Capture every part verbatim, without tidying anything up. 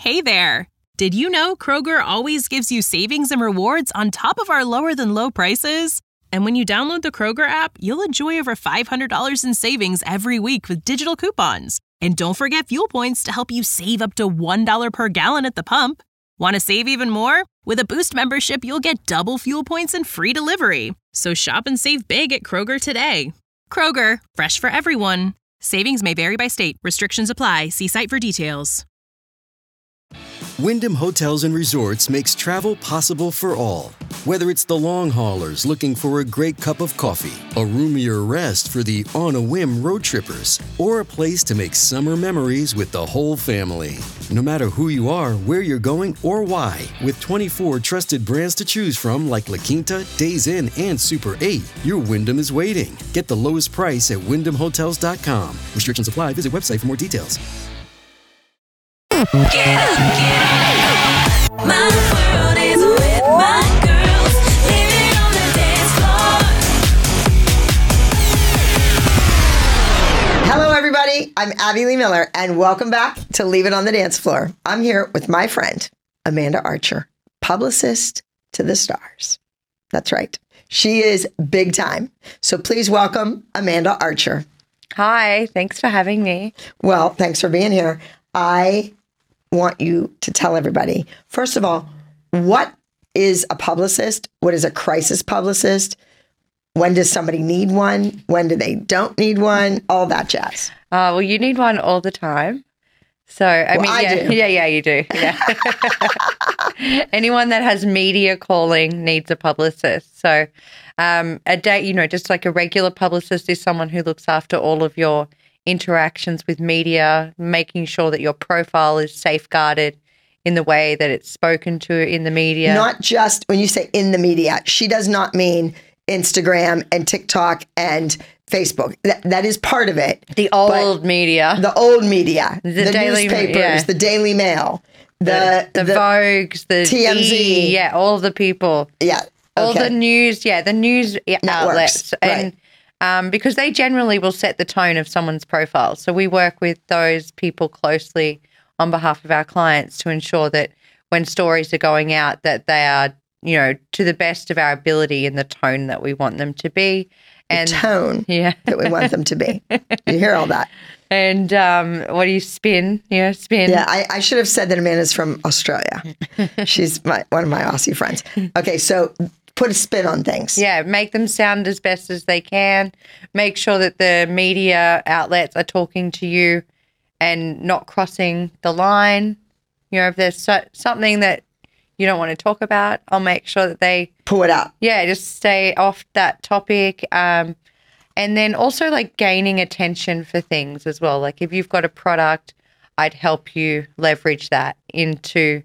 Hey there! Did you know Kroger always gives you savings and rewards on top of our lower-than-low prices? And when you download the Kroger app, you'll enjoy over five hundred dollars in savings every week with digital coupons. And don't forget fuel points to help you save up to one dollar per gallon at the pump. Want to save even more? With a Boost membership, you'll get double fuel points and free delivery. So shop and save big at Kroger today. Kroger, fresh for everyone. Savings may vary by state. Restrictions apply. See site for details. Wyndham Hotels and Resorts makes travel possible for all. Whether it's the long haulers looking for a great cup of coffee, a roomier rest for the on-a-whim road trippers, or a place to make summer memories with the whole family. No matter who you are, where you're going, or why, with twenty-four trusted brands to choose from like La Quinta, Days Inn, and Super eight, your Wyndham is waiting. Get the lowest price at wyndham hotels dot com. Restrictions apply. Visit website for more details. Get up, get up. My world is with my girls, living on the dance floor. Hello, everybody. I'm Abby Lee Miller, and welcome back to Leave It on the Dance Floor. I'm here with my friend, Amanda Archer, publicist to the stars. That's right. She is big time. So please welcome Amanda Archer. Hi, thanks for having me. Well, thanks for being here. I want you to tell everybody, first of all, what is a publicist? What is a crisis publicist? When does somebody need one? When do they don't need one? All that jazz. Uh, well, you need one all the time. So, I Well, mean, I yeah, do. yeah, yeah, you do. Yeah. Anyone that has media calling needs a publicist. So, um, a day, you know, just like a regular publicist is someone who looks after all of your interactions with media, making sure that your profile is safeguarded in the way that it's spoken to in the media. Not just when you say in the media, she does not mean Instagram and TikTok and Facebook. That, that is part of it. The old media. The old media. The, The Daily- newspapers, yeah. the Daily Mail, the, the, the, Vogues, the T M Z. E! Yeah, all the people. Yeah. All okay. the news, yeah, the news outlets. And right. um, because they generally will set the tone of someone's profile. So we work with those people closely on behalf of our clients to ensure that when stories are going out, that they are, you know, to the best of our ability in the tone that we want them to be. And the tone yeah. that we want them to be. You hear all that. And um, what do you spin? Yeah, spin. Yeah, I, I should have said that Amanda's from Australia. She's my one of my Aussie friends. Okay, so put a spin on things. Yeah, make them sound as best as they can. Make sure that the media outlets are talking to you and not crossing the line. You know, if there's so, something that you don't want to talk about, I'll make sure that they Pull it out. yeah, just stay off that topic. Um, and then also like gaining attention for things as well. Like if you've got a product, I'd help you leverage that into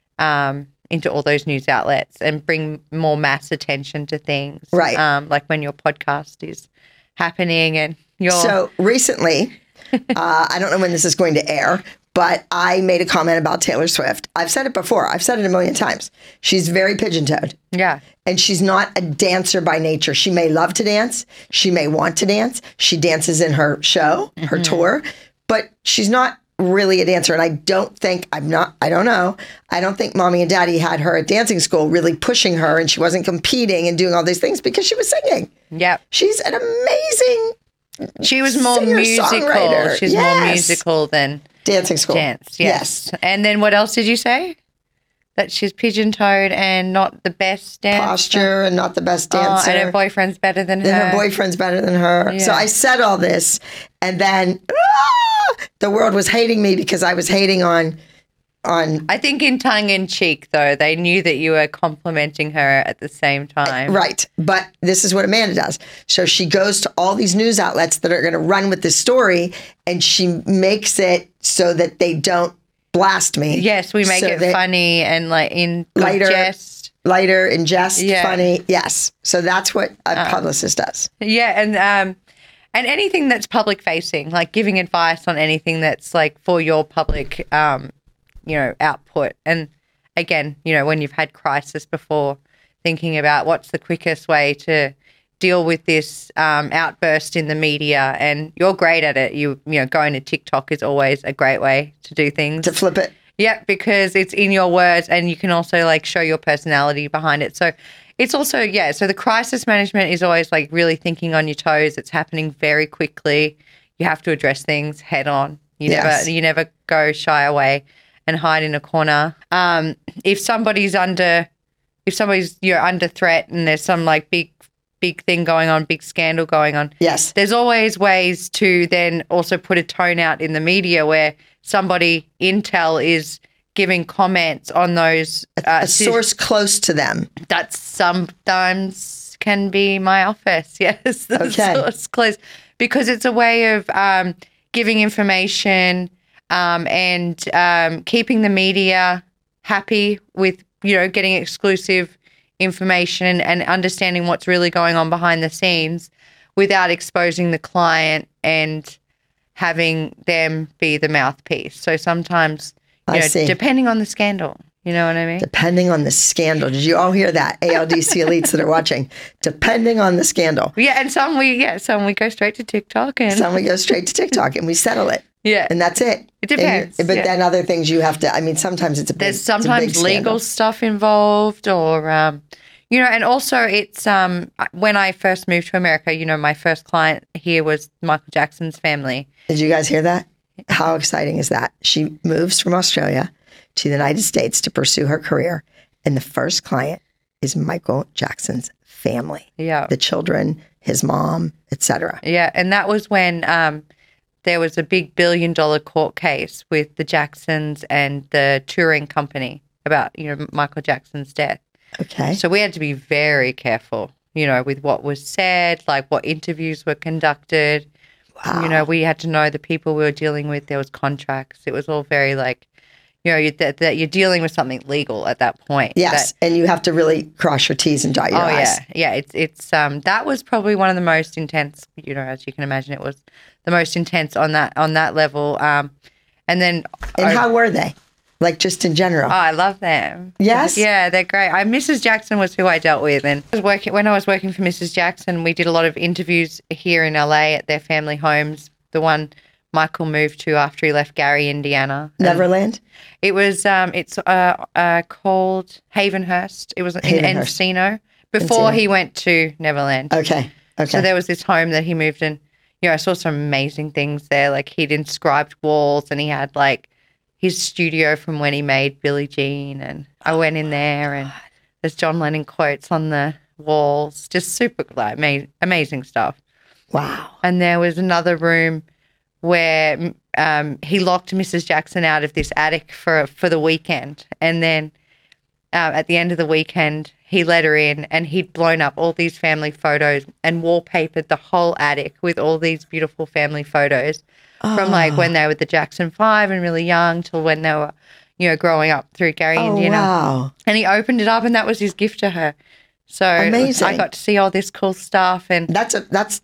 um, into all those news outlets and bring more mass attention to things. Right. Um, like when your podcast is happening and you're So recently, uh, I don't know when this is going to air, but I made a comment about Taylor Swift. I've said it before. I've said it a million times. She's very pigeon-toed. yeah. And she's not a dancer by nature. She may love to dance. She may want to dance. She dances in her show, her tour, but she's not really a dancer. And I don't think, I'm not, I don't know. I don't think mommy and daddy had her at dancing school really pushing her and she wasn't competing and doing all these things because she was singing. Yep. She's an amazing She was more singer, musical. songwriter. She's more Yes. musical than dancing school. dance. Yes. And then what else did you say? That she's pigeon-toed and not the best dancer. Posture and not the best Oh, dancer. and her boyfriend's better than her. Then her boyfriend's better than her. Yeah. So I said all this, and then ah, the world was hating me because I was hating on on I think in tongue-in-cheek, though, they knew that you were complimenting her at the same time. right. But this is what Amanda does. So she goes to all these news outlets that are going to run with this story, and she makes it so that they don't blast me. Yes, we make So it that- funny and like in good Lighter. jest. Lighter and jest, Yeah. funny. Yes. So that's what a publicist does. Yeah, and um, and anything that's public facing, like giving advice on anything that's like for your public, um, you know, output. And again, you know, when you've had crisis before, thinking about what's the quickest way to deal with this um, outburst in the media, and you're great at it. You you know, going to TikTok is always a great way to do things. To flip it. Yeah, because it's in your words and you can also like show your personality behind it. So it's also, yeah, so the crisis management is always like really thinking on your toes. It's happening very quickly. You have to address things head on. You Yes. never you never go shy away and hide in a corner. Um, if somebody's under if somebody's you're under threat and there's some like big big thing going on, big scandal going on. Yes. There's always ways to then also put a tone out in the media where somebody, Intel, is giving comments on those. Uh, A source close to them. that sometimes can be my office. Yes, the Okay. source close. Because it's a way of um, giving information um, and um, keeping the media happy with, you know, getting exclusive information and understanding what's really going on behind the scenes without exposing the client and having them be the mouthpiece. So sometimes, you I know, see. depending on the scandal, you know what I mean? Depending on the scandal. Did you all hear that? A L D C elites that are watching. Depending on the scandal. Yeah, and some we yeah, some we go straight to TikTok and Some we go straight to TikTok and we settle it. yeah, And that's it. It depends, And you- but yeah. then other things you have to, I mean, sometimes it's a big, there's it's a big sometimes legal scandal. stuff involved, or um, you know, and also it's um when I first moved to America, you know, my first client here was Michael Jackson's family. Did you guys hear that? How exciting is that? She moves from Australia to the United States to pursue her career. And the first client is Michael Jackson's family, Yeah, the children, his mom, et cetera. yeah, and that was when um there was a big billion dollar court case with the Jacksons and the touring company about, you know, Michael Jackson's death. Okay. So we had to be very careful, you know, with what was said, like what interviews were conducted. Wow. You know, we had to know the people we were dealing with. There was contracts. It was all very like, you know, you, that, that you're dealing with something legal at that point. Yes. That- And you have to really cross your T's and dot your oh I's. yeah, yeah. It's it's um that was probably one of the most intense. You know, as you can imagine, it was the most intense on that on that level. Um, and then And I- how were they? Like just in general? Oh, I love them. Yes? Yeah, they're great. I, Missus Jackson was who I dealt with. And I was working, when I was working for Missus Jackson, we did a lot of interviews here in L A at their family homes. The one Michael moved to after he left Gary, Indiana. And Neverland? It was, um, it's uh, uh, called Havenhurst. It was in Havenhurst. Encino before Encino. he went to Neverland. Okay. Okay. So there was this home that he moved in. You know, I saw some amazing things there. Like he'd inscribed walls and he had like his studio from when he made Billie Jean. And I went in there and there's John Lennon quotes on the walls. Just super, like, ama- amazing stuff. wow. And there was another room where um, he locked Missus Jackson out of this attic for for the weekend. And then uh, at the end of the weekend, he let her in and he'd blown up all these family photos and wallpapered the whole attic with all these beautiful family photos from like when they were the Jackson Five and really young till when they were, you know, growing up through Gary, Oh, Indiana. wow. And he opened it up and that was his gift to her. So Amazing. I got to see all this cool stuff and That's a, that's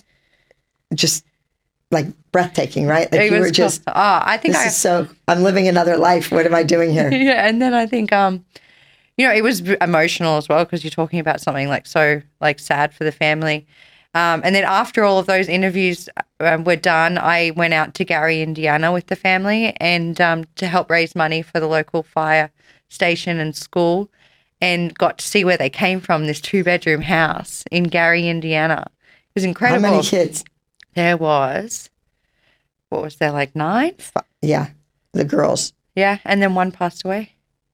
just like breathtaking, right? Like it you was were just, cool. Oh, I think this I is so, I'm living another life. What am I doing here? yeah, and then I think um, you know, it was v- emotional as well because you're talking about something like so like sad for the family. Um, and then after all of those interviews uh, were done, I went out to Gary, Indiana, with the family and um, to help raise money for the local fire station and school, and got to see where they came from. This two bedroom house in Gary, Indiana. It was How incredible. many kids? There was, what was there, like nine? Yeah. The girls Yeah, and then one passed away.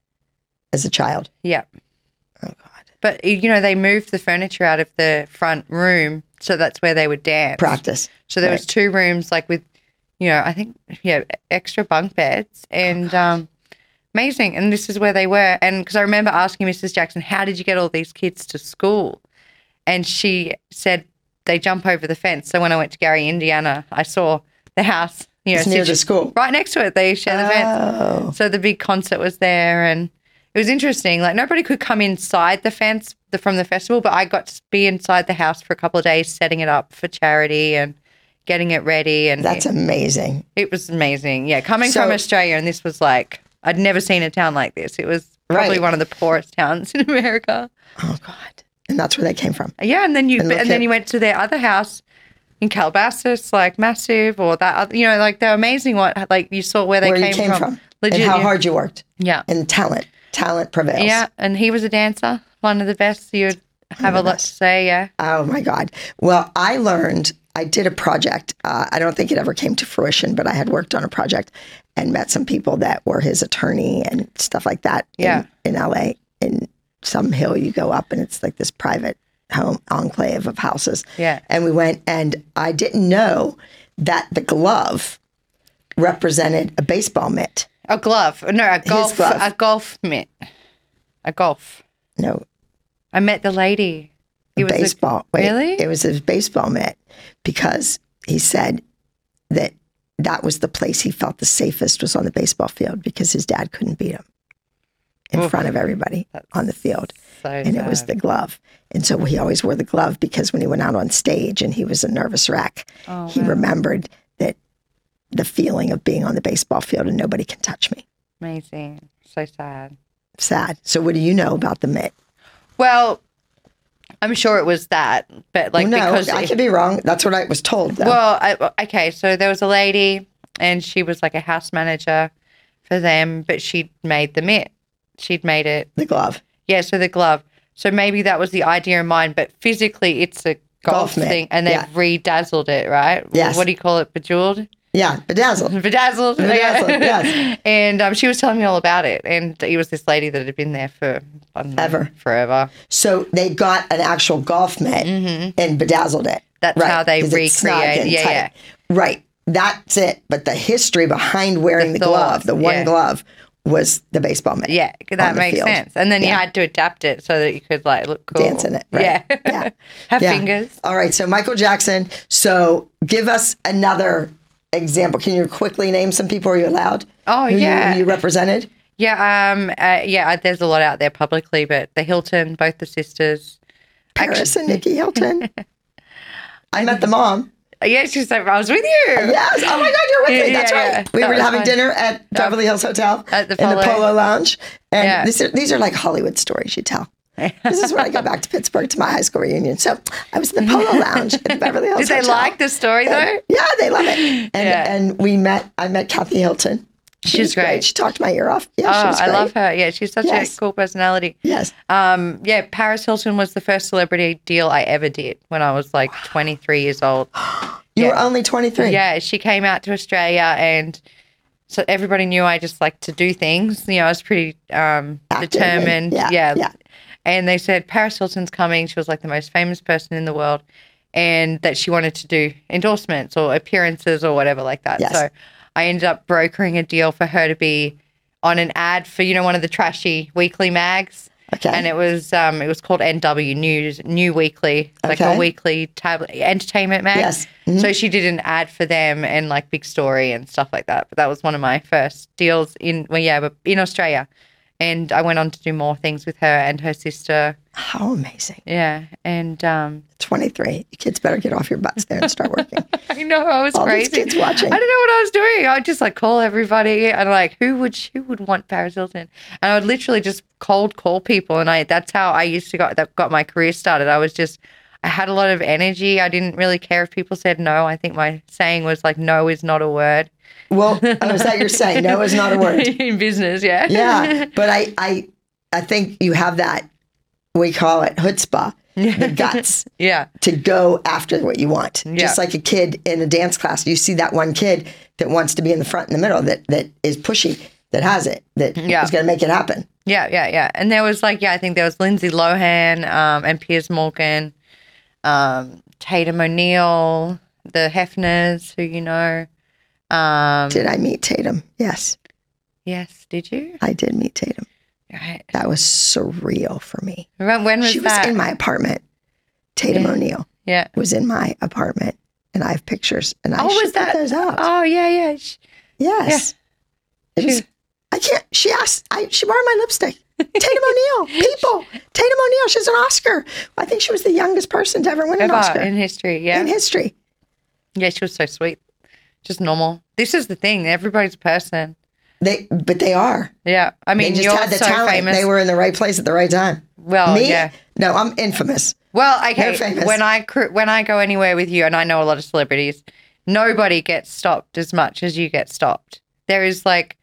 as a child. Yeah. Oh, God. But, you know, they moved the furniture out of the front room, so that's where they would dance. Practice. So there was Right. two rooms, like with, you know, I think, yeah, extra bunk beds and um, amazing. And this is where they were. And because I remember asking Missus Jackson, how did you get all these kids to school? And she said they jump over the fence. So when I went to Gary, Indiana, I saw the house, you know, It's near the situ- school. right next to it. They share the fence. Oh. So the big concert was there and it was interesting. Like nobody could come inside the fence the, from the festival, but I got to be inside the house for a couple of days, setting it up for charity and getting it ready. And That's it, amazing. it was amazing. Yeah, coming So- from Australia, and this was like, I'd never seen a town like this. It was probably Right. one of the poorest towns in America. Oh, God. And that's where they came from. Yeah, and then you And and, look then at- you went to their other house in Calabasas, like massive, or that other, you know, like they're amazing. What like you saw where they Where you came, came from. from. Legit, and how yeah. hard you worked. Yeah. And talent. Talent prevails. Yeah, and he was a dancer, one of the best. You'd have a the lot best. to say, yeah. Oh my God. Well, I learned, I did a project. Uh, I don't think it ever came to fruition, but I had worked on a project and met some people that were his attorney and stuff like that Yeah. in, in L A. In some hill you go up and it's like this private home enclave of houses. Yeah. And we went and I didn't know that the glove represented a baseball mitt. A glove. No, a golf, glove. a golf mitt. A golf. No, I met the lady. He was a- baseball. Wait, really? It was his baseball mitt because he said that that was the place he felt the safest was on the baseball field because his dad couldn't beat him in Oof. front of everybody on the field. So And it was sad. the glove. And so he always wore the glove because when he went out on stage and he was a nervous wreck, Oh, he wow. remembered that the feeling of being on the baseball field and nobody can touch me. Amazing. So sad. Sad. So what do you know about the mitt? Well, I'm sure it was that, but like Well, no, because I could be wrong. That's what I was told, though. well, I, okay, so there was a lady, and she was like a house manager for them, but she'd made the mitt. She'd made it, the glove. yeah. So the glove. So maybe that was the idea in mind, but physically it's a golf, Golf mitt, thing, and they've yeah. redazzled it, right? Yes. What do you call it? Bejeweled. Yeah, bedazzled. Bedazzled. Bedazzled, yeah. yes. And um, she was telling me all about it. And it was this lady that had been there for, I don't know, Ever. forever. So they got an actual golf mitt and bedazzled it. Mm-hmm. That's how they 'cause it's snug recreated- and yeah, tight. yeah. Right. That's it. But the history behind wearing The the, glove, thought, the one yeah. glove, was the baseball mitt. Yeah, on that the makes field. sense. And then you Yeah. had to adapt it so that you could like look cool. Dance in it, right. Yeah. Yeah. Have Yeah. fingers. All right. So Michael Jackson. So give us another example. Can you quickly name some people? Are you allowed? Oh, who you- yeah. who you represented? Yeah, um, uh, yeah. There's a lot out there publicly, but the Hilton, both the sisters. Paris and Nikki Hilton. I met the mom. Yeah, she's like, I was with you. Yes. Oh my God, you're with Yeah, me. That's yeah, right. yeah. We That were was having fun. dinner at Beverly Hills Hotel At the in the Polo. Polo Lounge. And Yeah. these, are, these are like Hollywood stories you tell. This is when I go back to Pittsburgh to my high school reunion. So I was in the Polo Lounge at the Beverly Hills Did they Hotel. like the story though? And- yeah, they love it. And, Yeah. and we met, I met Kathy Hilton. She She's was great. great. She talked my ear off. Yeah, she Oh, was I great. love her. Yeah, she's such Yes. a cool personality. Yes. Um, yeah, Paris Hilton was the first celebrity deal I ever did when I was like twenty-three years old. You Yeah. were only twenty-three. Yeah, she came out to Australia, and so everybody knew I just like to do things. You know, I was pretty um, Active and- determined. yeah, yeah, yeah. And they said Paris Hilton's coming. She was like the most famous person in the world, and that she wanted to do endorsements or appearances or whatever like that. Yes. So I ended up brokering a deal for her to be on an ad for, you know, one of the trashy weekly mags. Okay. And it was um it was called N W News New Weekly, like Okay. a weekly tablet entertainment mag. Yes. Mhm. So she did an ad for them and like Big Story and stuff like that. But that was one of my first deals in well yeah, but in Australia. And I went on to do more things with her and her sister. How amazing. Yeah. And um twenty-three. You kids better get off your butts there and start working. I know I was All these crazy. kids watching. I don't know what I was doing. I would just like call everybody and like who would who would want Paris Hilton? And I would literally just cold call people, and I that's how I used to got that got my career started. I was just I had a lot of energy. I didn't really care if people said no. I think my saying was like no is not a word. Well, oh, is that you're saying? No is not a word. In business, yeah. Yeah, but I, I, I think you have that. We call it chutzpah, the guts Yeah. to go after what you want. Yeah. Just like a kid in a dance class, you see that one kid that wants to be in the front and the middle, that that is pushy, that has it, that Yeah. is going to make it happen. Yeah, yeah, yeah. And there was like, yeah, I think there was Lindsay Lohan um, and Piers Morgan, um, Tatum O'Neill, the Hefners, who you know. Um, Did I meet Tatum? Yes, yes, did you? I did meet Tatum. Right. That was surreal for me. When, when was She was that? in my apartment. Tatum Yeah. O'Neill yeah. was in my apartment, and I have pictures, and I Oh, should was that? put those out. Oh, yeah, yeah. Sh- Yes. It was, She- I can't. She asked. I she borrowed my lipstick. Tatum O'Neill. People. Tatum O'Neill. She's an Oscar. I think she was the youngest person to ever win an Ever Oscar in history, yeah. in history. Yeah, she was so sweet. Just normal. This is the thing. Everybody's a person. They, but they are. Yeah. I mean, They just you're had the so talent. famous. They were in the right place at the right time. well, Me? yeah. No, I'm infamous. Well, They're okay. famous. When I cr- when I go anywhere with you, and I know a lot of celebrities, nobody gets stopped as much as you get stopped. There is like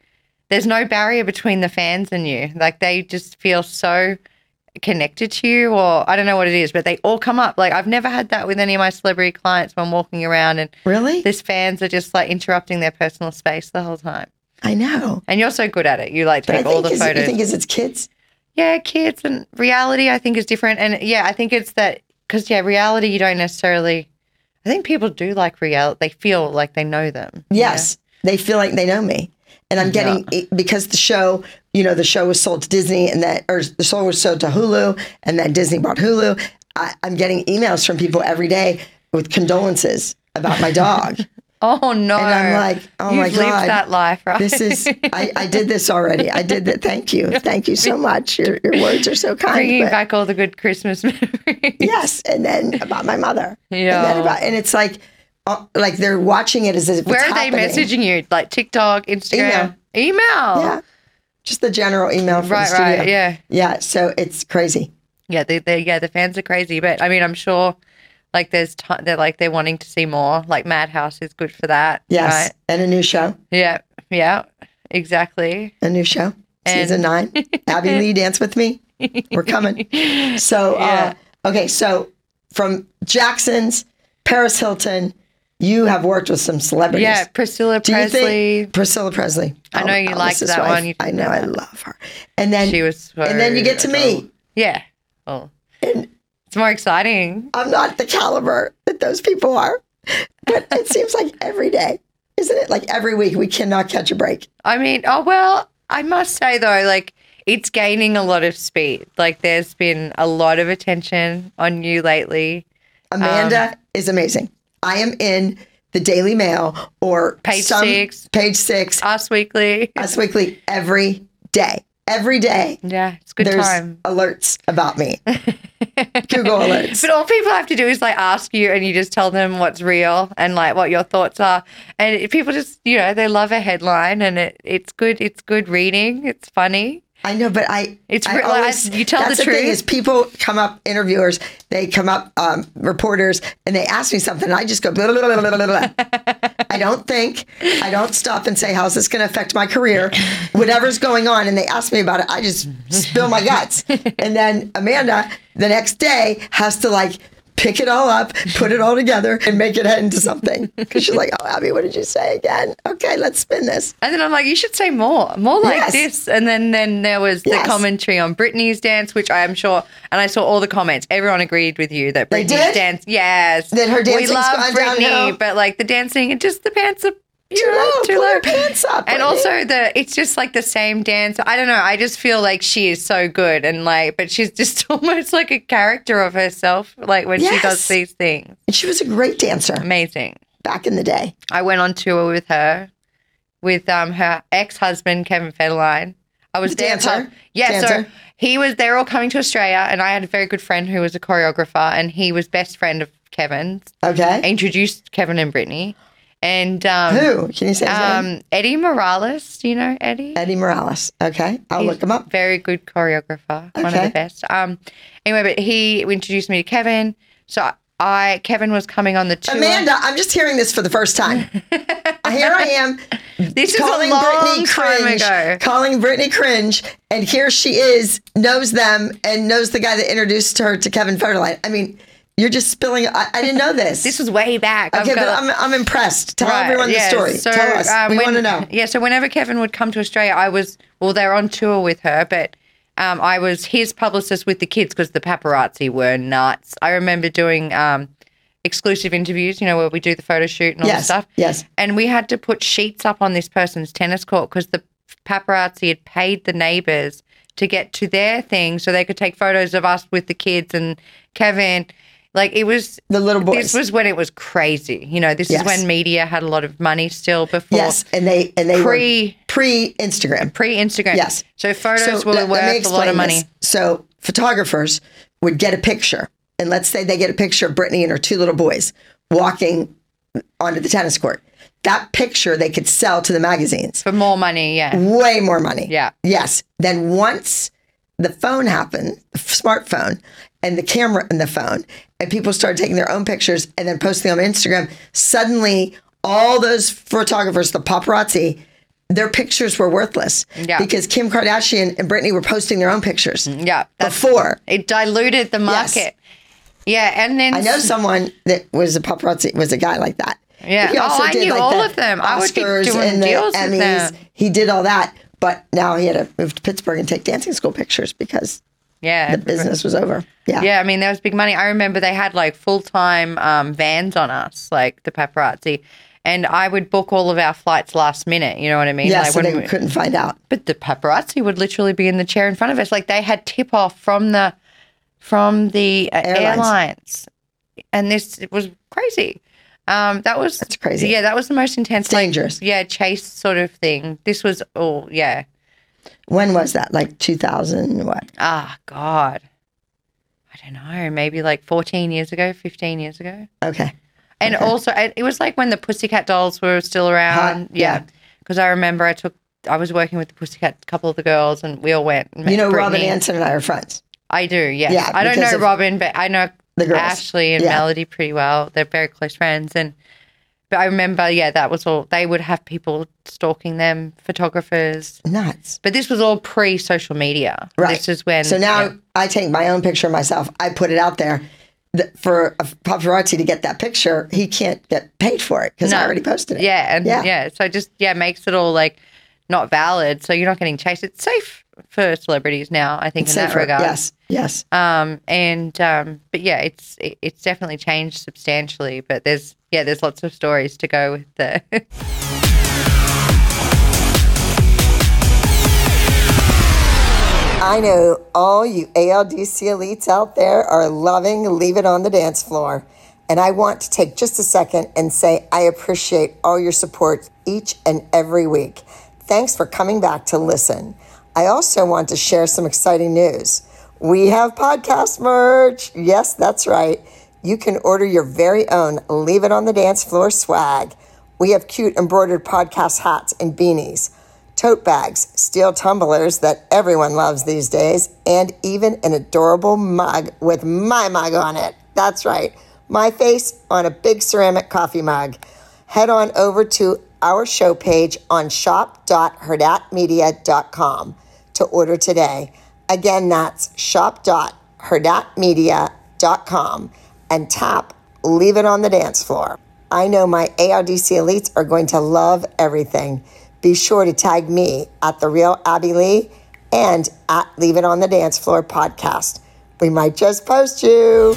there's no barrier between the fans and you. Like they just feel so connected to you, or I don't know what it is, but they all come up. Like I've never had that with any of my celebrity clients when walking around, and Really? these fans are just like interrupting their personal space the whole time. I know. And you're so good at it. You like But I take all think the is, photos. you think is it's kids? Yeah, kids and reality, I think, is different. And yeah, I think it's that because, yeah, reality, you don't necessarily, I think people do like reality. They feel like they know them. Yes. They feel like they know me. And I'm getting, because the show, you know, the show was sold to Disney and that, or the show was sold to Hulu and then Disney bought Hulu. I, I'm getting emails from people every day with condolences about my dog. Oh, no. And I'm like, oh You've my lived God. that life, right? This is, I, I did this already. I did that. Thank you. Thank you so much. Your, your words are so kind. Bringing but- back all the good Christmas memories. Yes. And then about my mother. Yeah. And then about, and it's like, uh, like they're watching it as if Where it's are they happening. messaging you? Like TikTok, Instagram? Email. Email. Yeah. Just the general email from Right, the studio. right, yeah. Yeah. So it's crazy. Yeah, they, they, yeah, the fans are crazy. But I mean, I'm sure like there's, t- they're like, they're wanting to see more. Like Madhouse is good for that. Yes. Right? And a new show. Yeah. Yeah. Exactly. A new show. And- Season nine. Abby Lee, Dance With Me. We're coming. So, Yeah. uh, okay. So from Jackson's, Paris Hilton, you have worked with some celebrities. Yeah. Priscilla Do you Presley. think Priscilla Presley? I know you liked Elvis's that wife. one. You I didn't know. know I that. love her. And then, She was so and then you get to me. adorable. Yeah. Well, it's more exciting. I'm not the caliber that those people are, but it seems like every day, isn't it? Like every week, we cannot catch a break. I mean, oh, well, I must say though, like it's gaining a lot of speed. Like there's been a lot of attention on you lately. Amanda Um, is amazing. I am in the Daily Mail or Page some- Six. page six, Us Weekly. Us Weekly every day. Every day, Yeah, it's a good there's time. alerts about me. Google alerts. But all people have to do is like ask you and you just tell them what's real and like what your thoughts are. And it- people just, you know, they love a headline and it, it's good. It's good reading. It's funny. I know, but I. It's I re- like, always, you tell that's the the thing truth. is people come up, interviewers, they come up, um, reporters, and they ask me something, and I just go blah, blah, blah, blah, blah, blah. I don't think, I don't stop and say, how's this going to affect my career? Whatever's going on, and they ask me about it, I just spill my guts. And then Amanda, the next day, has to like pick it all up, put it all together, and make it head into something. Because she's like, oh, Abby, what did you say again? Okay, let's spin this. And then I'm like, you should say more, more like Yes. this. And then, then there was the Yes. commentary on Britney's dance, which I am sure, and I saw all the comments. Everyone agreed with you that They Britney's did? dance, yes, That her we dancing's love gone Britney, downhill? but like the dancing, and just the pants are you Too know, low. too Pull low. your pants up, and Britney. also the it's just like the same dance. I don't know. I just feel like she is so good, and like, but she's just almost like a character of herself, like when she Yes. does these things. And she was a great dancer Amazing. back in the day. I went on tour with her, with um her ex-husband Kevin Federline. I was The there. dancer? Yeah, so Dancer? he was. They were all coming to Australia, and I had a very good friend who was a choreographer, and he was best friend of Kevin's. Okay. I introduced Kevin and Brittany, and um, Who? Can you say his name? um Eddie Morales. Do you know Eddie? Eddie Morales. Okay. I'll He's look him up. Very good choreographer, one of Okay. the best. Um, anyway, but he introduced me to Kevin. So I, Kevin was coming on the tour. Amanda, I'm just hearing this for the first time. Here I am this is a calling long Brittany time cringe, ago. calling Brittany cringe, and here she is, knows them, and knows the guy that introduced her to Kevin Federline. I mean, you're just spilling. I, I didn't know this. This was way back. I've okay, but got- I'm, I'm impressed. Tell Right, everyone yeah. the story. So, Tell us. um, we when- want to know. Yeah, so whenever Kevin would come to Australia, I was, well, they were on tour with her, but um, I was his publicist with the kids because the paparazzi were nuts. I remember doing um, exclusive interviews, you know, where we do the photo shoot and all Yes, this stuff. yes. And we had to put sheets up on this person's tennis court because the paparazzi had paid the neighbors to get to their thing so they could take photos of us with the kids and Kevin. Like it was The little boys. This was when it was crazy. You know, this Yes. is when media had a lot of money still before Yes, and they and they Pre- were pre Instagram. pre-Instagram. Yes. So photos So were let- let me worth a lot of explain money. this. So photographers would get a picture, and let's say they get a picture of Brittany and her two little boys walking onto the tennis court. That picture they could sell to the magazines. For more money, yeah. Way more money. Yeah. Yes. Then once the phone happened, the smartphone, and the camera in the phone, and people started taking their own pictures and then posting them on Instagram, suddenly all those photographers, the paparazzi, their pictures were worthless Yeah. because Kim Kardashian and Britney were posting their own pictures Yeah. that's- before. It diluted the market. Yeah. And then I know someone that was a paparazzi, was a guy like that. Yeah. He also Oh, I did knew like all the of them. I would be Oscars doing and the deals with Emmys. them. He did all that, but now he had to move to Pittsburgh and take dancing school pictures because yeah. the business was over. Yeah. Yeah, I mean, there was big money. I remember they had like full time um, vans on us, like the paparazzi, and I would book all of our flights last minute. You know what I mean? Yeah, like so they we- couldn't find out. But the paparazzi would literally be in the chair in front of us, like they had tip off from the from the uh, Airlines. airlines, and this it was crazy. Um, that was That's crazy. Yeah, that was the most intense, It's like, dangerous. yeah, chase sort of thing. This was all, yeah. When was that? Like two thousand what? Ah, God, I don't know, maybe like fourteen years ago, fifteen years ago. Okay. And also, it it was like when the Pussycat Dolls were still around. Hot, yeah. Yeah, because I remember I took, I was working with the Pussycat, couple of the girls, and we all went. And met You know, Britney. Robin Anson and I are friends. I do, yes. Yeah, I don't because know of Robin, but I know the girls. Ashley and Yeah. Melody pretty well. They're very close friends, and but I remember, yeah, that was all. They would have people stalking them, photographers. Nuts. But this was all pre-social media. Right. This is when. So now yeah. I take my own picture of myself. I put it out there. Th- For a paparazzi to get that picture, he can't get paid for it because I No. already posted it. Yeah, and Yeah. yeah. So just yeah, makes it all like not valid. So you're not getting chased. It's safe for celebrities now, I think, in that Safer. regard. Yes. Yes. Um, and um, but yeah, it's it, it's definitely changed substantially. But there's yeah, there's lots of stories to go with the. I know all you A L D C elites out there are loving Leave It on the Dance Floor. And I want to take just a second and say I appreciate all your support each and every week. Thanks for coming back to listen. I also want to share some exciting news. We have podcast merch. Yes, that's right. You can order your very own Leave It on the Dance Floor swag. We have cute embroidered podcast hats and beanies, tote bags, steel tumblers that everyone loves these days, and even an adorable mug with my mug on it. That's right, my face on a big ceramic coffee mug. Head on over to our show page on shop dot hurrdat media dot com to order today. Again, that's shop dot hurrdat media dot com and tap Leave It on the Dance Floor. I know my A R D C elites are going to love everything. Be sure to tag me at The Real Abby Lee and at Leave It on the Dance Floor podcast. We might just post you.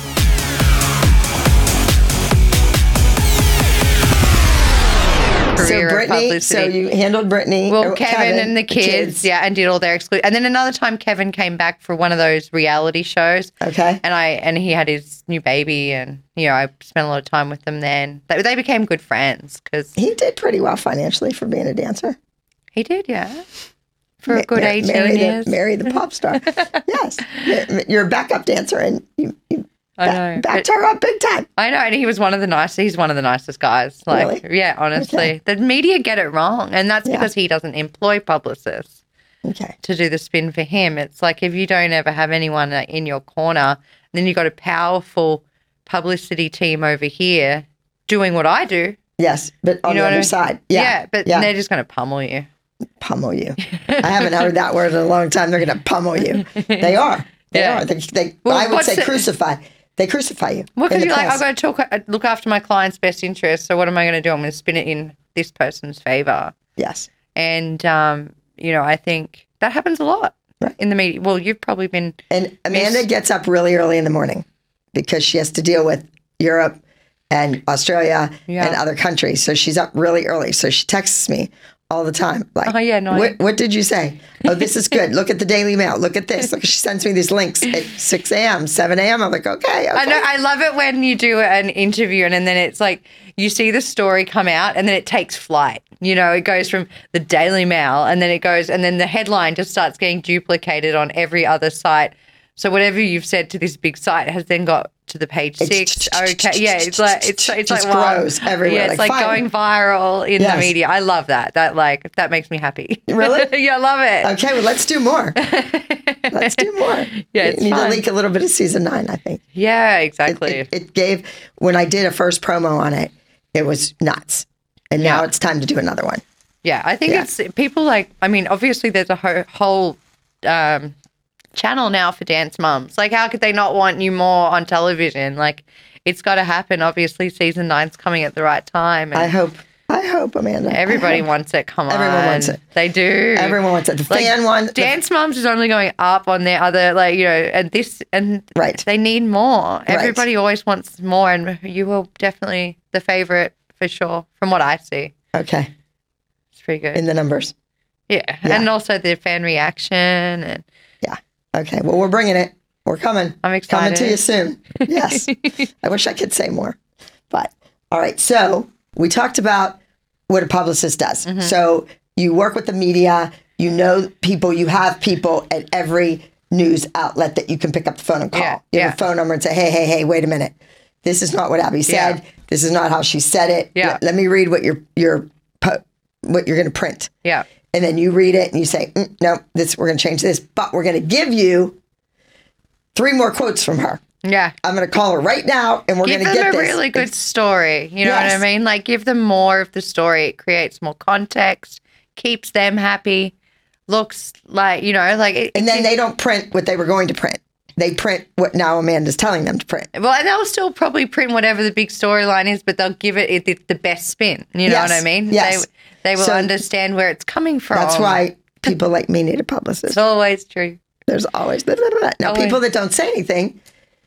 So career of Brittany, so publicity. you handled Brittany. Well, or Kevin, and the kids, yeah, and did all their exclusive. And then another time, Kevin came back for one of those reality shows. Okay. And I and he had his new baby, and you know, I spent a lot of time with them. Then they, they became good friends because He did pretty well financially for being a dancer. he did, yeah, for a Ma- good ma- eighteen marry years. The, marry the pop star. Yes. You're a backup dancer and you, you I ba- know, backed but- her up big time. I know, and he was one of the nicest. He's one of the nicest guys. Like, Really? yeah, honestly, Okay. the media get it wrong, and that's Yeah. because he doesn't employ publicists Okay. to do the spin for him. It's like if you don't ever have anyone uh, in your corner, then you got a powerful publicity team over here doing what I do. Yes, but on You know the what other I mean? side. Yeah. but yeah. they're just going to pummel you. pummel you. I haven't heard that word in a long time. They're going to pummel you. They are. They Yeah. are. They, they, Well, I would what's say the- crucify. They crucify you. Well, in because the you're like, press. I've got to talk, look after my client's best interest. So what am I going to do? I'm going to spin it in this person's favor. Yes. And, um, you know, I think that happens a lot Right. in the media. Well, you've probably been. And Amanda Miss- gets up really early in the morning because she has to deal with Europe and Australia Yeah. and other countries. So she's up really early. So she texts me all the time. Like, Oh, yeah, no, I- what, what did you say? Oh, this is good. Look at the Daily Mail. Look at this. Look, she sends me these links at six a.m., seven a.m. I'm like, okay, okay. I know. I love it when you do an interview and, and then it's like you see the story come out and then it takes flight. You know, it goes from the Daily Mail and then it goes and then the headline just starts getting duplicated on every other site. So whatever you've said to this big site has then got to the page six. Okay, yeah, it's like it's it's Just like wow. grows everywhere, Yeah, it's like like, fire. going viral in Yes. the media. I love that. That like that makes me happy. Really? Yeah, I love it. Okay, well, let's do more. Let's do more. Yeah, You it's need fun. to leak a little bit of season nine, I think. Yeah, It, exactly. it, it gave, when I did a first promo on it, it was nuts. And now Yeah. it's time to do another one. Yeah, I think Yeah. it's people like, I mean, obviously there's a ho- whole um, channel now for dance mums. Like, how could they not want you more on television? Like, it's got to happen. Obviously, season nine's coming at the right time. And I hope. I hope, Amanda. I everybody hope. wants it. Come on. Everyone wants it. They do. Everyone wants it. The Like, fan one. the- Dance Mums is only going up on their other, like, you know, and this, and Right. they need more. Everybody always wants more, and you were definitely the favorite for sure, from what I see. Okay. It's pretty good. In the numbers. yeah. Yeah. And also the fan reaction, and Yeah. Okay. Well, we're bringing it. We're coming. I'm Coming to excited. you soon. Yes. I wish I could say more. But all right. So we talked about what a publicist does. Mm-hmm. So you work with the media, you know people, you have people at every news outlet that you can pick up the phone and call. Yeah, You have yeah. a phone number and say, hey, hey, hey, wait a minute. This is not what Abby said. Yeah. This is not how she said it. Yeah. Let, let me read what you're, you're, po- what you're going to print. yeah. And then you read it and you say, mm, no, this we're going to change this, but we're going to give you three more quotes from her. Yeah. I'm going to call her right now, and we're Give going to them get a this. really good story. You know what Yes. I mean? Like, give them more of the story. It creates more context, keeps them happy, looks like, you know, like. It, And then they don't print what they were going to print. They print what now Amanda's telling them to print. Well, and they'll still probably print whatever the big storyline is, but they'll give it, it the, the best spin. You know Yes, what I mean? yes. They, they will So- understand where it's coming from. That's why people like me need a publicist. It's always true. There's always blah, blah, blah. Now Always. people that don't say anything.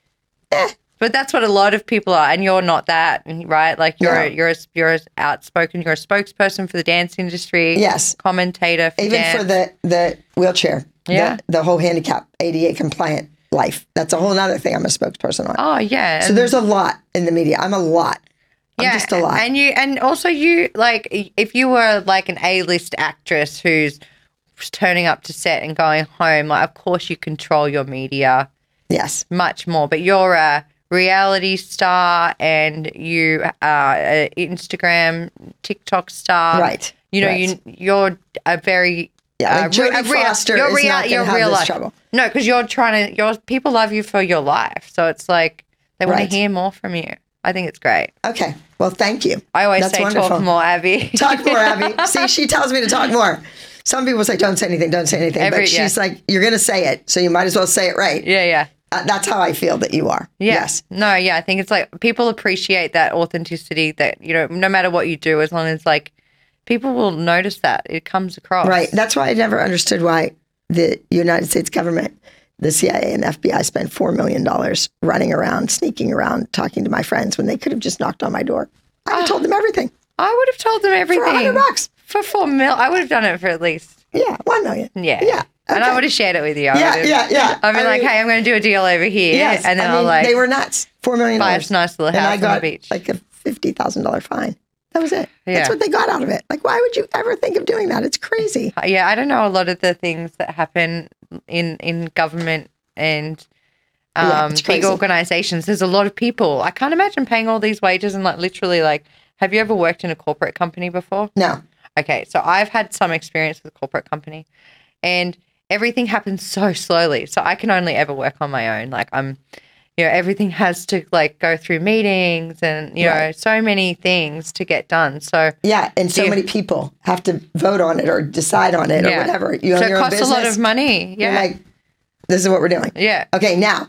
But that's what a lot of people are, and you're not that, right? Like you're No. you're a, you're a outspoken, you're a spokesperson for the dance industry. Yes. Commentator for Even dance. for the the wheelchair. Yeah. The, the whole handicap A D A compliant life. That's a whole other thing I'm a spokesperson on. Oh yeah. So and- there's a lot in the media. I'm a lot. I'm just a lot. And you, and also you, like, if you were like an A-list actress who's turning up to set and going home, like, of course you control your media yes. much more. But you're a reality star, and you are an Instagram, TikTok star, Right, You know, right. you you're a very Yeah, like uh, Jodie re- a real- Foster you're is real- not gonna you're have real this life. trouble. No, because you're trying to. Your people love you for your life, so it's like they want Right. to hear more from you. I think it's great. Okay. Well, thank you. I always That's say wonderful. talk more, Abby. Talk more, Abby. See, she tells me to talk more. Some people say, don't say anything, don't say anything. Every- but she's yeah. like, you're going to say it, so you might as well say it right. Yeah, yeah. Uh, that's how I feel that you are. Yeah. Yes. No, yeah. I think it's like people appreciate that authenticity that, you know, no matter what you do, as long as like people will notice that it comes across. Right. That's why I never understood why the United States government, the C I A and F B I spent four million dollars running around, sneaking around, talking to my friends when they could have just knocked on my door. I would have told them everything I would have told them for everything. a hundred bucks. For four mil. I would have done it for at least. Yeah, one million. Yeah. Yeah. And I okay. would have shared it with you. I Yeah, would've- yeah, yeah. I'd be I like, mean- hey, I'm going to do a deal over here. Yes. And then I I'll mean, like, they were nuts. Four million buy dollars. a nice little And house I on got the beach. like a fifty thousand dollar fine. That was it. Yeah. That's what they got out of it. Like, why would you ever think of doing that? It's crazy. yeah, I don't know a lot of the things that happen in, in government and Yeah, um, it's big crazy. organizations. There's a lot of people. I can't imagine paying all these wages and like literally like, have you ever worked in a corporate company before? No. Okay, so I've had some experience with a corporate company, and everything happens so slowly. So I can only ever work on my own. Like I'm, you know, everything has to like go through meetings and you know Right. so many things to get done. So Yeah, and so you- many people have to vote on it or decide on it or yeah. whatever. You own so it your own costs a lot business, of money. You're Yeah, like, this is what we're doing. yeah, Okay, now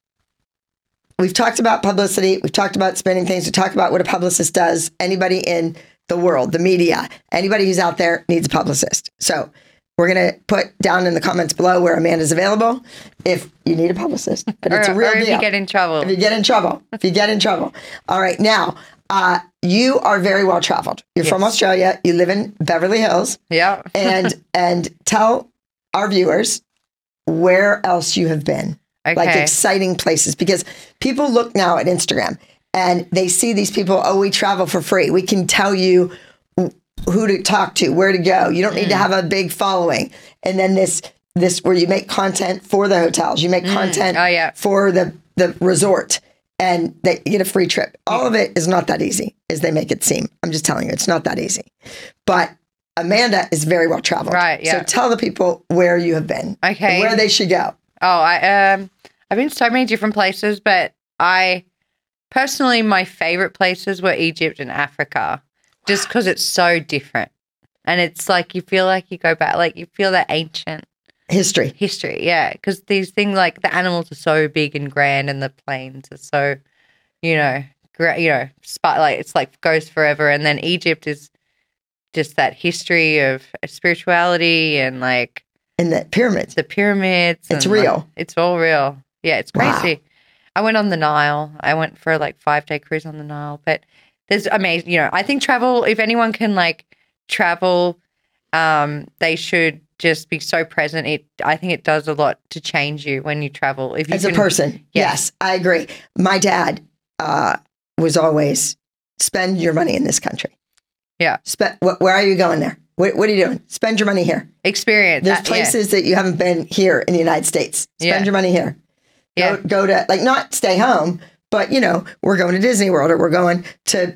we've talked about publicity. We've talked about spending things. We talked about what a publicist does. Anybody in the world, the media, anybody who's out there needs a publicist. So we're going to put down in the comments below where Amanda's available if you need a publicist. But it's or, a real or if deal. you get in trouble. If you get in trouble. If you get in trouble. All right. Now, uh, you are very well traveled. You're from Australia. You live in Beverly Hills. yeah, And and tell our viewers where else you have been. Like Okay. exciting places. Because people look now at Instagram and they see these people, oh, we travel for free. We can tell you who to talk to, where to go. You don't need Mm. to have a big following. And then this this where you make content for the hotels, you make content Oh, yeah. for the the resort, and they you get a free trip. All of it is not that easy as they make it seem. I'm just telling you, it's not that easy. But Amanda is very well traveled. Right, yeah. So tell the people where you have been. Okay. And where they should go. Oh, I um, I've been so many different places, but I personally, my favorite places were Egypt and Africa, just because it's so different. And it's like you feel like you go back, like you feel that ancient History. history. Yeah. Because these things, like the animals are so big and grand and the plains are so, you know, gra- you know, sp- like it's like goes forever. And then Egypt is just that history of spirituality and like And the pyramids. the pyramids. It's and, real. like, it's all real. Yeah, it's Wow. crazy. I went on the Nile. I went for a like five day cruise on the Nile. But there's amazing, you know, I think travel, if anyone can like travel, um, they should just be so present. It, I think it does a lot to change you when you travel. If you As a can- person, Yeah. yes, I agree. My dad uh, was always spend your money in this country. Yeah. Spend. Wh- where are you going there? What, what are you doing? Spend your money here. experience. There's that- yeah. places that you haven't been here in the United States. Spend Yeah. your money here. Go, Yeah. go to like not stay home, but you know we're going to Disney World or we're going to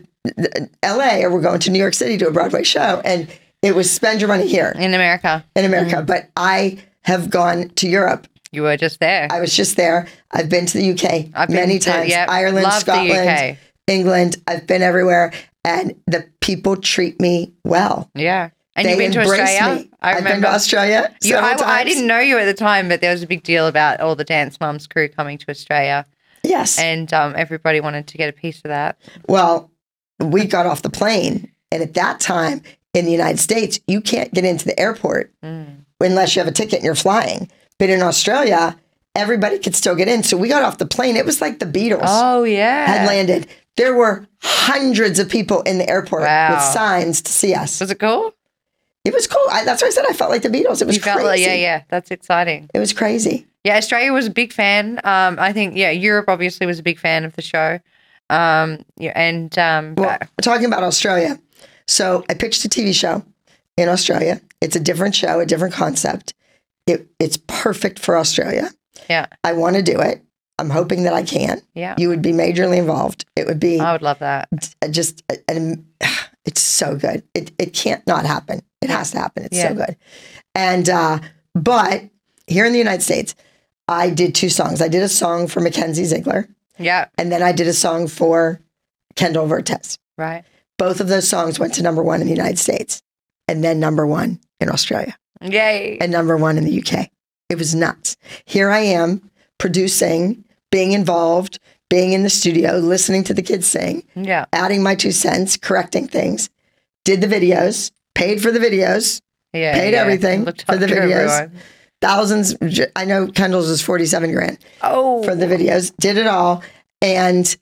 L A or we're going to New York City to a Broadway show, and it was spend your money here in America. in America. Mm-hmm. But I have gone to Europe. You were just there. I was just there. I've been to the U K I've been many to- times. yep, Ireland, love the Scotland, U K. England. I've been everywhere, and the people treat me well. Yeah. And They you've been to embrace Australia? me. I I've remember. been to Australia. You, several I, I times. didn't know you at the time, but there was a big deal about all the Dance Mums crew coming to Australia, Yes. and um, everybody wanted to get a piece of that. Well, we got off the plane, and at that time in the United States, you can't get into the airport Mm. unless you have a ticket and you're flying. But in Australia, everybody could still get in. So we got off the plane. It was like the Beatles Oh yeah, had landed. There were hundreds of people in the airport Wow. with signs to see us. was it cool? It was cool. I, that's why I said I felt like the Beatles. It was You crazy. felt like yeah, yeah, that's exciting. It was crazy. Yeah, Australia was a big fan. Um, I think yeah, Europe obviously was a big fan of the show. Um, yeah, and um, Well, talking about Australia. So I pitched a T V show in Australia. It's a different show, a different concept. It, it's perfect for Australia. yeah, I want to do it. I'm hoping that I can. yeah, You would be majorly involved. It would be I would love that. just, an, it's so good. It, it can't not happen. It has to happen. It's Yeah. so good. And, uh, but here in the United States, I did two songs. I did a song for Mackenzie Ziegler, Yeah, and then I did a song for Kendall Vertes. right. Both of those songs went to number one in the United States, and then number one in Australia, Yay. and number one in the U K. It was nuts. Here I am producing, being involved, being in the studio, listening to the kids sing, Yeah, adding my two cents, correcting things, did the videos, paid for the videos, yeah. paid yeah. everything Looked for the after videos. everyone. thousands. I know Kendall's is forty-seven grand Oh, for the videos, did it all. And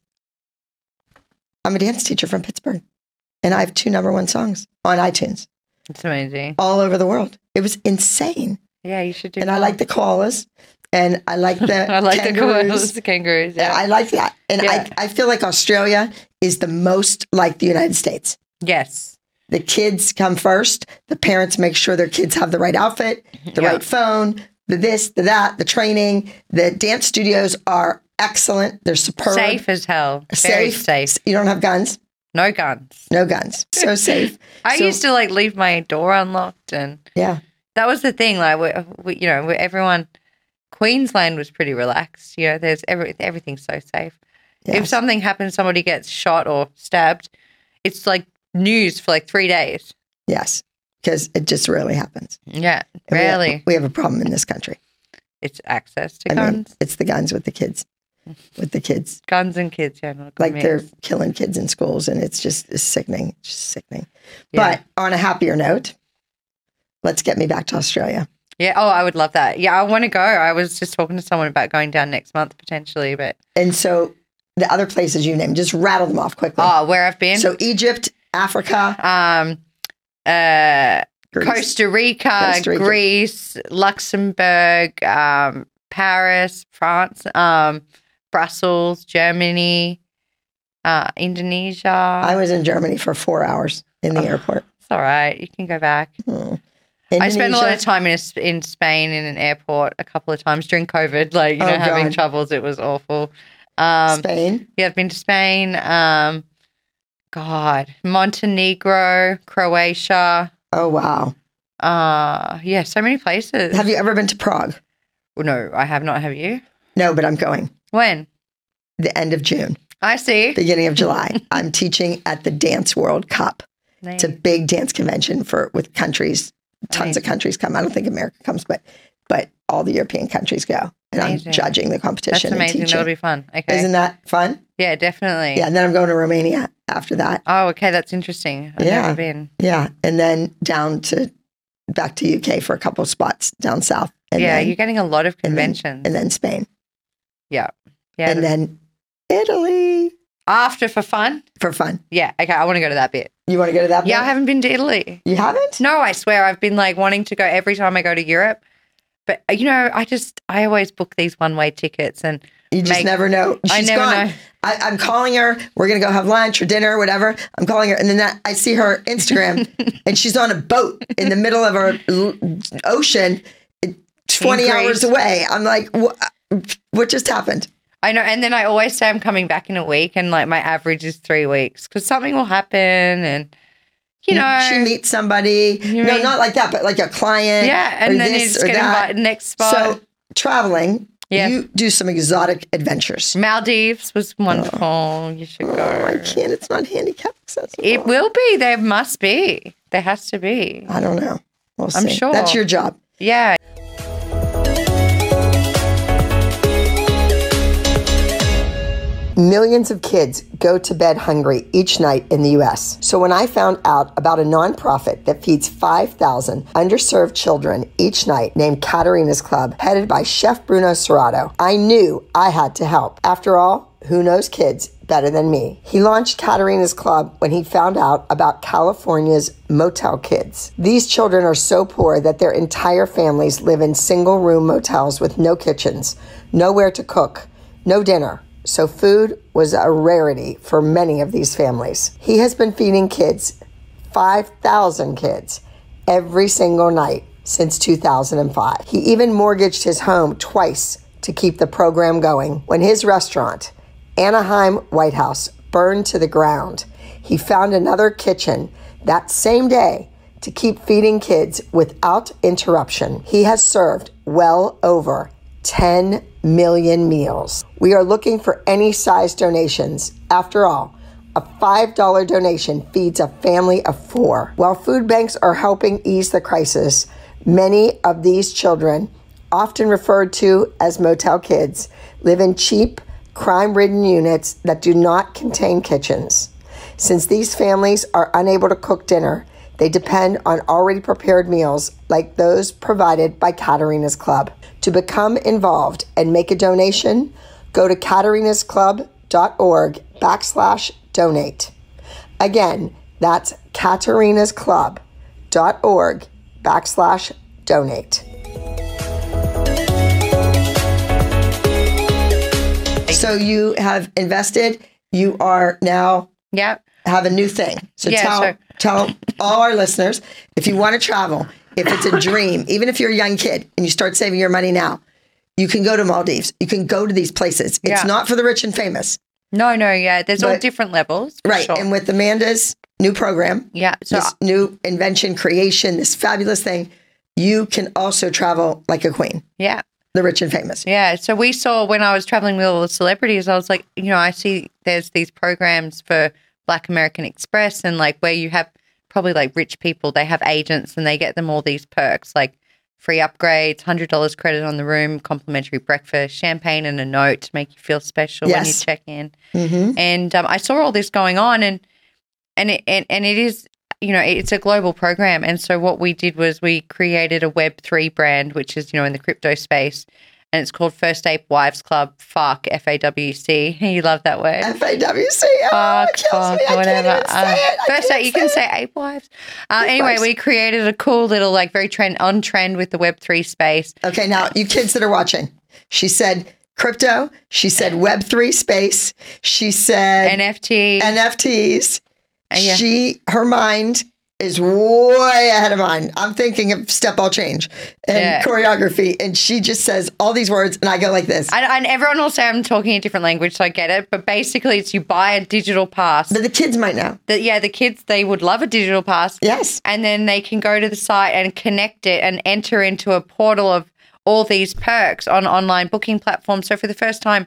I'm a dance teacher from Pittsburgh. And I have two number one songs on iTunes it's amazing. all over the world. It was insane. Yeah, you should do. And I more. like the koalas, and I like the I like kangaroos. the koalas, the kangaroos. Yeah, Yeah. I like that. And Yeah. I, I feel like Australia is the most like the United States. yes. The kids come first. The parents make sure their kids have the right outfit, the Yeah. right phone, the this, the that, the training. The dance studios are excellent. They're superb. Safe as hell. Very safe. You don't have guns? No guns. No guns. So safe. I So- used to like leave my door unlocked, and Yeah. that was the thing. Like, we, we, you know, we, everyone, Queensland was pretty relaxed. You know, there's every everything's so safe. If Yes. something happens, somebody gets shot or stabbed, it's like news for like three days. Yes. Because it just rarely happens. Yeah, And we have- rarely. We have a problem in this country. It's access to I guns, mean, it's the guns with the kids. With the kids. guns and kids. Yeah, not a good Like mix. they're killing kids in schools, and it's just it's sickening. It's just sickening. Yeah. But on a happier note, let's get me back to Australia. Yeah. Oh, I would love that. Yeah, I want to go. I was just talking to someone about going down next month potentially, but And so the other places you named, just rattle them off quickly. oh, where I've been. So Egypt, Africa, um, uh, Greece. Costa Rica, Costa Rica. Greece, Luxembourg, um, Paris, France, um, Brussels, Germany, uh, Indonesia. I was in Germany for four hours in the Oh. airport. It's all right. You can go back. Hmm. I spent a lot of Indonesia. time in in Spain in an airport a couple of times during COVID. Like, you know, Oh, having God. troubles. It was awful. Um, Spain. Yeah, I've been to Spain. Um, God, Montenegro, Croatia. Oh, wow. Uh, yeah, so many places. Have you ever been to Prague? Well, no, I have not. Have you? No, but I'm going. When? The end of June, I see. beginning of July. I'm teaching at the Dance World Cup Nice. It's a big dance convention for with countries. Tons Nice. of countries come. I don't think America comes, but but all the European countries go. And Amazing. I'm judging the That's competition and amazing. teaching. That'll be fun. Okay. Isn't that fun? yeah, definitely. Yeah. And then I'm going to Romania after that. Oh, okay. That's interesting. I've Yeah. never been. Yeah. And then down to back to U K for a couple of spots down south. And yeah, then, you're getting a lot of and then- conventions. and then Spain. yeah. Yeah. And then Italy after for fun? for fun. Yeah. Okay. I want to go to that bit. You want to go to that? Yeah, I bit? haven't been to Italy. You haven't? No, I swear I've been like wanting to go every time I go to Europe. But, uh, you know, I just, I always book these one way tickets and You just make- never know. She's I never gone. know. I, I'm calling her. We're gonna go have lunch or dinner or whatever. I'm calling her, and then that, I see her Instagram, and she's on a boat in the middle of our l- ocean, twenty In hours Greece. away. I'm like, what? What just happened? I know. And then I always say I'm coming back in a week and like my average is three weeks because something will happen and, you know. she meets somebody. You no, mean- not like that, but like a client. Yeah. And or then you this just or get that. invited next spot. So traveling, Yeah. you do some exotic adventures. Maldives was wonderful. You should Oh, go. I can't. It's not handicap accessible. It will be. There must be. There has to be. I don't know. We'll see. I'm sure. That's your job. Yeah. Millions of kids go to bed hungry each night in the U S. So when I found out about a nonprofit that feeds five thousand underserved children each night named Katerina's Club, headed by Chef Bruno Serrato, I knew I had to help. After all, who knows kids better than me? He launched Katerina's Club when he found out about California's motel kids. These children are so poor that their entire families live in single-room motels with no kitchens, nowhere to cook, no dinner. So food was a rarity for many of these families. He has been feeding kids, five thousand kids, every single night since two thousand five. He even mortgaged his home twice to keep the program going. When his restaurant, Anaheim White House, burned to the ground, he found another kitchen that same day to keep feeding kids without interruption. He has served well over ten million meals. We are looking for any size donations. After all, a five dollar donation feeds a family of four. While food banks are helping ease the crisis, many of these children, often referred to as motel kids, live in cheap, crime-ridden units that do not contain kitchens. Since these families are unable to cook dinner, they depend on already prepared meals like those provided by Katerina's Club. To become involved and make a donation, go to katerinasclub.org backslash donate. Again, that's katerinasclub.org backslash donate. So you have invested, you are now Yeah. have a new thing. So Yeah, tell sure. tell all our listeners, if you want to travel, if it's a dream, even if you're a young kid and you start saving your money now, you can go to Maldives. You can go to these places. It's Yeah. not for the rich and famous. No, no, yeah. There's all But- different levels. for Right. sure. And with Amanda's new program, yeah. So this new invention, creation, this fabulous thing, you can also travel like a queen, yeah. the rich and famous. Yeah. So we saw when I was traveling with all the celebrities, I was like, you know, I see there's these programs for Black American Express and like where you have probably like rich people, they have agents and they get them all these perks like free upgrades, one hundred dollars credit on the room, complimentary breakfast, champagne and a note to make you feel special when you Yes. check in. Mm-hmm. And um, I saw all this going on and and it, and, and it is, you know, it's a global program. And so what we did was we created a Web three brand, which is, you know, in the crypto space. And it's called First Ape Wives Club, F A Q, F A W C. You love that word. F A W C. Oh, Fuck, it kills fuck, me. I whatever. can't even say Uh, it. I First can't Ape, you can say say it. Ape Wives. Uh, Ape anyway, Wives. we created a cool little, like, very trend on trend with the Web three space. Okay, now you kids that are watching, she said crypto, she said Web three space, she said N F T. N F Ts. Uh, yeah. She, her mind is way ahead of mine. I'm thinking of step ball change and Yeah. choreography, and she just says all these words, and I go like this. and, and everyone will say I'm talking a different language, so I get it. But basically, it's you buy a digital pass. But the kids might know. That yeah, the kids, they would love a digital pass. Yes. And then they can go to the site and connect it and enter into a portal of all these perks on online booking platforms. So for the first time,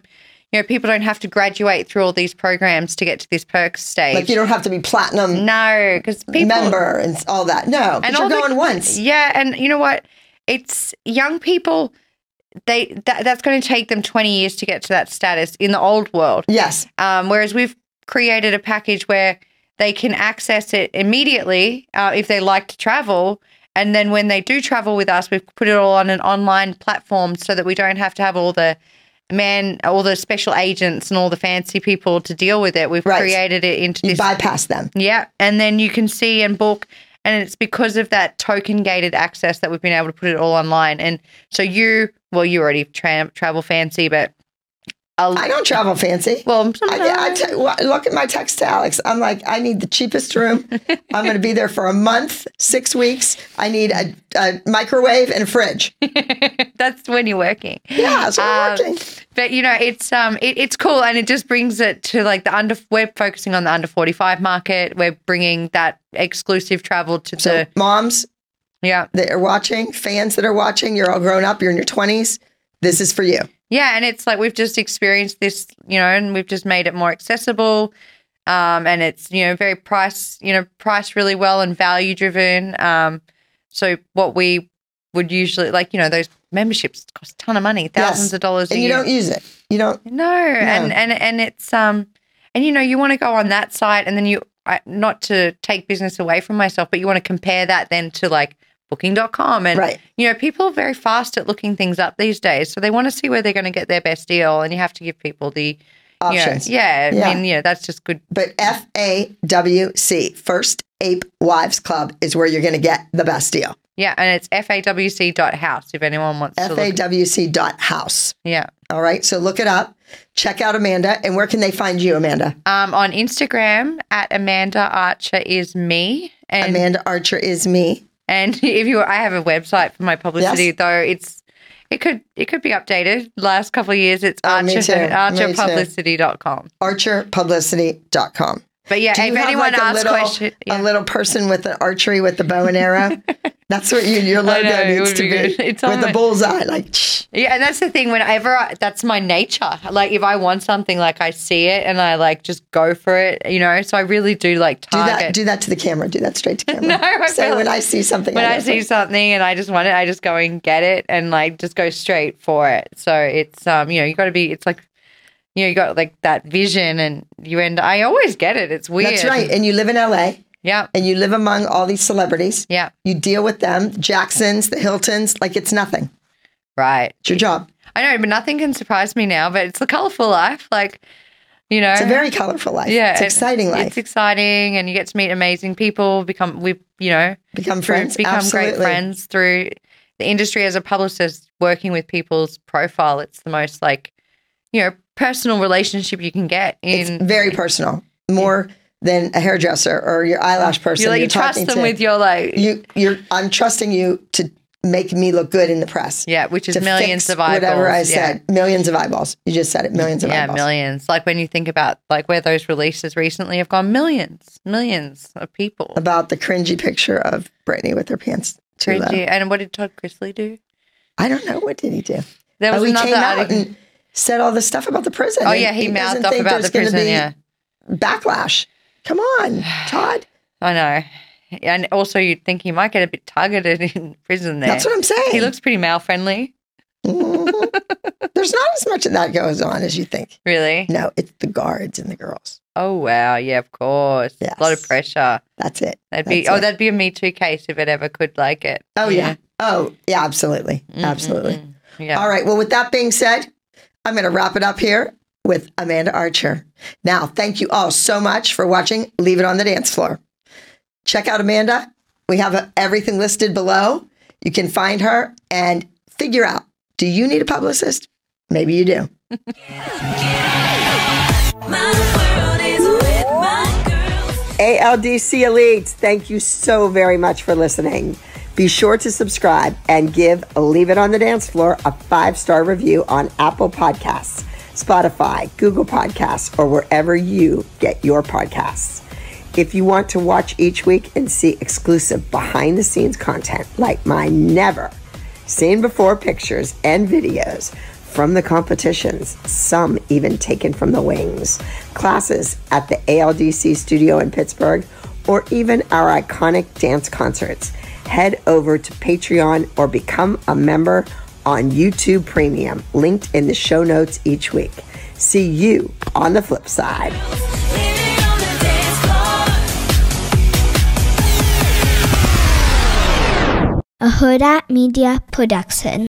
you know, people don't have to graduate through all these programs to get to this perks stage. Like you don't have to be platinum no, because people member and all that. No, because you're all the- going once. Yeah, and you know what? It's young people. They that, that's going to take them twenty years to get to that status in the old world. Yes. Um, whereas we've created a package where they can access it immediately uh, if they like to travel. And then when they do travel with us, we've put it all on an online platform so that we don't have to have all the man, all the special agents and all the fancy people to deal with it. We've Right. created it into You this. bypass them. Yeah. And then you can see and book. And it's because of that token gated access that we've been able to put it all online. And so you, well, you already tra- travel fancy, but I'll, I don't travel fancy. well, I, I te- well, look at my text to Alex. I'm like, I need the cheapest room. I'm going to be there for a month, six weeks. I need a, a microwave and a fridge. that's when you're working. Yeah, so I'm Um, working. But you know, it's um, it, it's cool, and it just brings it to like the under. We're focusing on the under forty-five market. We're bringing that exclusive travel to So the moms yeah, that are watching, fans that are watching, you're all grown up, you're in your twenties. This is for you. yeah, and it's like we've just experienced this, you know, and we've just made it more accessible, um, and it's you know very price, you know, priced really well and value driven. Um, so what we would usually like, you know, those memberships cost a ton of money, thousands Yes. of dollars a And you year. don't use it. You don't. No, and and and it's um, and you know, you want to go on that site, and then you I, not to take business away from myself, but you want to compare that then to like booking dot com, and Right. you know, people are very fast at looking things up these days, so they want to see where they're going to get their best deal, and you have to give people the you know, Options. yeah, Yeah. I mean, yeah, that's just good. But F A W C, First Ape Wives Club, is where you're going to get the best deal. Yeah, and it's F A W C dot house if anyone wants to F look. A W C dot house. Yeah. All right. So look it up. Check out Amanda. And where can they find you, Amanda? Um, on Instagram at Amanda Archer is me, and Amanda Archer is me. And if you, I have a website for my publicity, Yes. though it's it could it could be updated. Last couple of years, it's Oh, me archer too. Me too. archer publicity dot com. archer publicity dot com. But yeah, Do you if have anyone like a asks little, questions, yeah. a little person with an archery with the bow and arrow? That's what you, your logo know, it needs would to be be. good. It's on with the my- bullseye, like, shh. yeah, and that's the thing. Whenever I, that's my nature. Like if I want something, like I see it and I like just go for it. You know, so I really do like Do target. that. Do that to the camera. Do that straight to camera. No, I Say feel when like- I see something. when I go see for it. something and I just want it, I just go and get it and like just go straight for it. So it's um, you know, you got to be. It's like, you know, you got like that vision, and you end. I always get it. It's weird. That's right. And you live in L A. Yeah. And you live among all these celebrities. Yeah. You deal with them, Jacksons, the Hiltons, like it's nothing. Right. It's your job. I know, but nothing can surprise me now. But it's a colorful life, like you know. It's a very colorful life. yeah, It's it- exciting life. It's exciting, and you get to meet amazing people. Become we, you know, Become through- friends. Become Absolutely. great friends through the industry as a publicist. Working with people's profile, it's the most like, you know, personal relationship you can get. In It's very personal, more than a hairdresser or your eyelash person. you like you're you trust talking them to. with your like you. You're. I'm trusting you to make me look good in the press. yeah, which is to millions fix of eyeballs. Whatever I yeah. said, millions of eyeballs. You just said it, millions of Yeah, eyeballs. millions. Like when you think about like where those releases recently have gone, millions, millions of people. About the cringy picture of Britney with her pants too low. Cringy. And what did Todd Chrisley do? I don't know. What did he do? There was oh, he another came out article. and said all this stuff about the prison. Oh and yeah, he doesn't mouthed off think about there's the gonna prison. be Yeah, backlash. Come on, Todd. I know. And also, you'd think he might get a bit targeted in prison there. That's what I'm saying. He looks pretty male friendly. Mhm. There's not as much of that goes on as you think. Really? No, it's the guards and the girls. Oh wow, yeah, of course. Yes. A lot of pressure. That's it. That'd be That's oh, it. that'd be a Me Too case if it ever could like it. Oh yeah. Oh yeah. Absolutely. Absolutely. Yeah. All right. Well, with that being said, I'm going to wrap it up here with Amanda Archer. Now, thank you all so much for watching Leave It on the Dance Floor. Check out Amanda. We have uh, everything listed below. You can find her and figure out, do you need a publicist? Maybe you do. My world is with my girls. A L D C Elites, thank you so very much for listening. Be sure to subscribe and give Leave It on the Dance Floor a five-star review on Apple Podcasts, Spotify, Google Podcasts, or wherever you get your podcasts. If you want to watch each week and see exclusive behind-the-scenes content like my never seen before pictures and videos, from the competitions, some even taken from the wings, classes at the A L D C studio in Pittsburgh, or even our iconic dance concerts. Head over to Patreon or become a member on YouTube Premium, linked in the show notes each week. See you on the flip side. Living on the dance floor. A Huda Media Production.